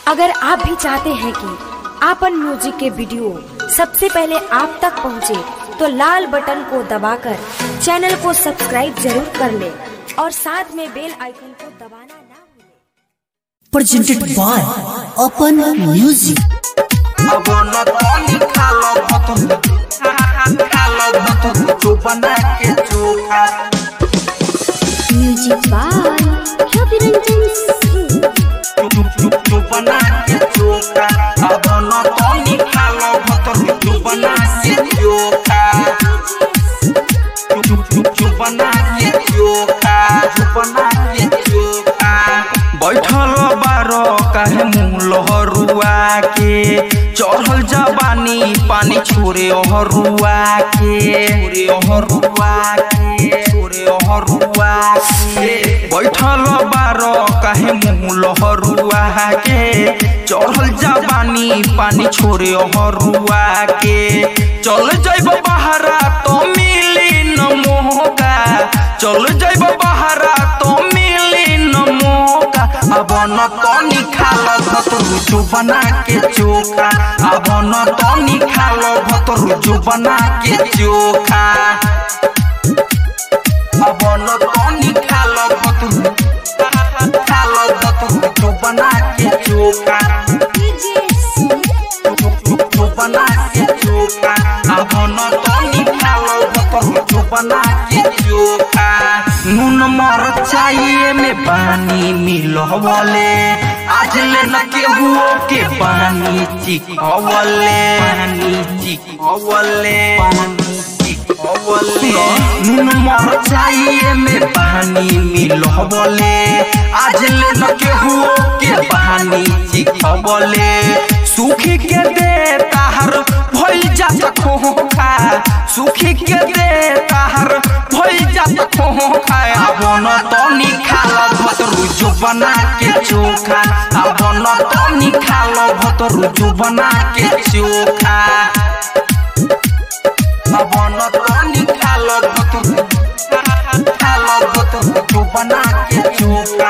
अगर आप भी चाहते हैं कि आपन म्यूजिक के वीडियो सबसे पहले आप तक पहुंचे, तो लाल बटन को दबाकर चैनल को सब्सक्राइब जरूर कर ले और साथ में बेल आइकन को दबाना ना भूलें। Presented by Open Music। अब न तोनी खालो भतो जो बना के चोखा म्यूजिक बाय रवि रंजन सिंह। जो बना के चोखा अब न तोनी खालो भतो जो बना के चोखा जो बना के चोखा जो बना के चोखा बैठल बारो काहे मुलहरुआ के चढ़ल जवानी पानी छोरे ओहरुआ के बैठल बारो काहे मुलहरुआ के चढ़ल जवानी पानी छोरे ओहरुआ के चल जाइब बहरा तो मिली न मोहका चल जाइब बहरा तो मिली न मोहका अब न तोनी खालो भतरू जो बना के चोखा अब न तोनी खालो भतरू जो बना के चोखा अब न तोनी खालो भतरू जो बना के चोखा जो बना के चोखा अब न तोनी खालो भतरू जो बना के चोखा नून मरचाइए में पानी मिलवले आज ले न केहू के पानी चिखवले नून मरचाइए में पानी मिलवले आज ले न केहू के पानी चिखवले सूखी के दे ताहर भइल जात खोखा सूखी के दे ताहर भइल जात खोखा अब न तोनी खालो भतरू जो बना के चोखा अब न तोनी खालो भतरू जो बना के चोखा अब न तोनी खालो भतरू जो बना के चोखा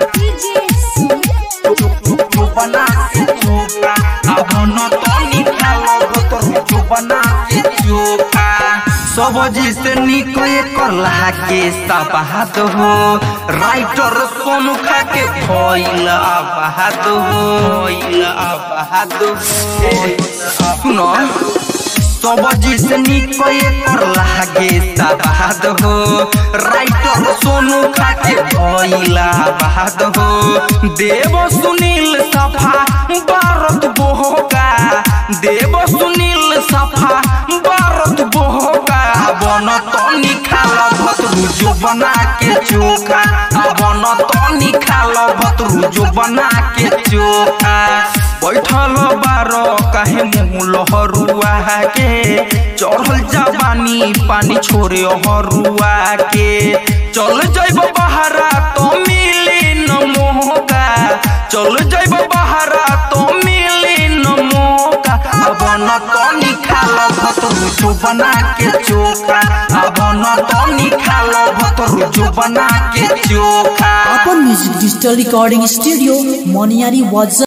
जो बना के चोखा अब न तोनी खालो भतरू जो बना के चोखा सब जिसे निकले करला के सबाहत हो राइटर सोनू खा के भइल आबाहत हो सुनो सब जिसे निकले करला के सबाहत हो राइटर सोनू खा के भइल आबाहत हो देव सुनील सफा भारत बोहोगा देव सुनील सफा भारत बोहोगा अब न तोनी खालो भतरू जो बना के चोखा अब न तोनी खालो भतरू जो बना के चोखा बैठल बारो काहे मुलहरुआ के चढ़ल जवानी पानी छोरे ओहरुआ के चल जाइब बहरा तो मिली न मोहका चल जाइब बहरा तो मिली न मोहका अब न तोनी खालो भतरू जो बना के चोखा अब न तोनी खालो भतरू जो बना के चोखा Open Music Digital Recording Studio, Moniari Waza।